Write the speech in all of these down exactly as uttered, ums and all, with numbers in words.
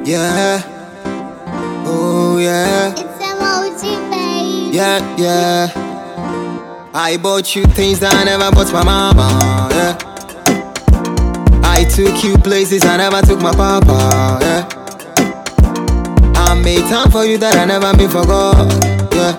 Yeah. Oh yeah. It's emoji, babe. Yeah, yeah. I bought you things that I never bought my mama. Yeah. I took you places I never took my papa. Yeah. I made time for you that I never made for God. Yeah.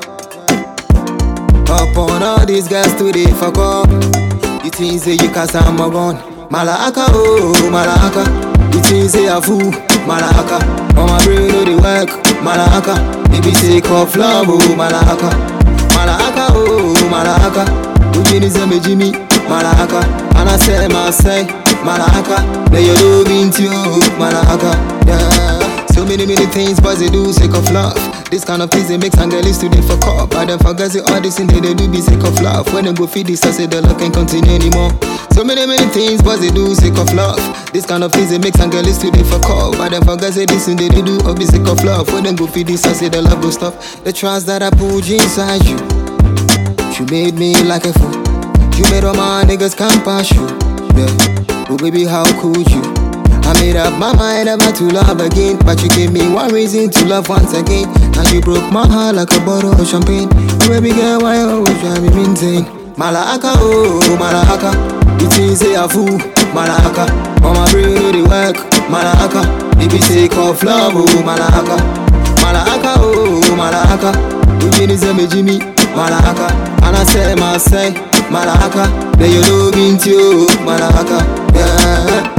Upon all these guys today for God. You think say you can stand my gun. Malaka, oh, Malaka. You think say a fool. Malaka. On my brain no they work. Malaka. Baby take off love, oh, Malaka. Malaka, oh, Malaka. Ujini zeme Jimmy. Malaka. And I say, my say, Malaka. Now you love into you, Malaka. Yeah. So many, many things, but they do sake of love. This kind of things they make girls today for cop. But then forget it, all this thing they, they do be sake of love. When they go feed this, I say the love can't continue anymore. So many, many things, but they do sake of love. This kind of things they make girls today for cop. But then forget it, this thing they, they do all be sake of love. When they go feed this, I say the love go stop. The trust that I put inside you, you made me like a fool. You made all my niggas can't pass you. Yeah. Oh baby, how could you? I made up my mind never to love again, but you gave me one reason to love once again. Now you broke my heart like a bottle of champagne. Oh baby girl, why you always drive me insane? Malaka, oh, Malaka. You think say a fool, Malaka. On my brain no they work, Malaka. Baby take off love, oh, Malaka. Malaka, oh, Malaka. Ujini zeme Jimmy, Malaka. And I say, my say, Malaka. Then you love into you, Malaka. Yeah.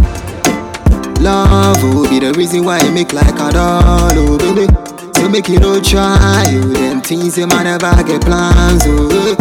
Love will be the reason why I make like a doll, oh baby. So make you no try, you them things you might never get plans, oh.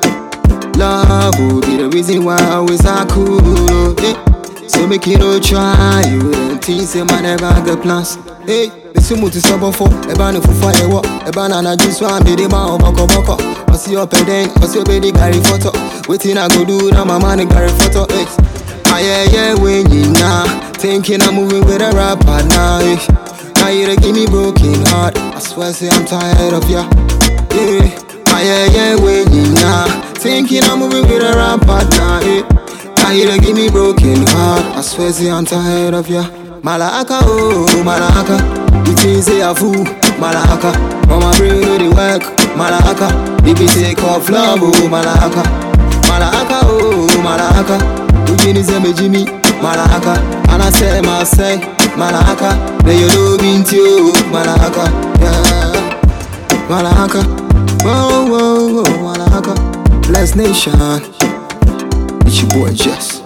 Love will be the reason why I always are cool, oh, eh. So make you no try, you them things you might never get plans. Hey, it's you to sub for a banner for firework, a banana juice one baby ma boko boko. I see your pedant, I see your baby Gary photo. Waiting I go do now my money Gary photo, eh. Ah yeah yeah when you nah. Thinking I'm moving with a rapper now, eh. Now you done give me broken heart. I swear say I'm tired of ya, yeah. Ah yeah yeah when you nah. Thinking I'm moving with a rapper now, eh. Now you done give me broken heart. I swear say I'm tired of ya. Malaka, oh, Malaka. You think say a fool, Malaka. On my brain no they work, Malaka. Baby take off love, oh, Malaka. Malaka, oh, Malaka. Ujini zeme Jimmy, Malaka. And I say, my say, Malaka. Then you love into you, Malaka. Yeah. Malaka. Whoa, whoa, whoa, Malaka. Blessed nation. It's your boy Jess.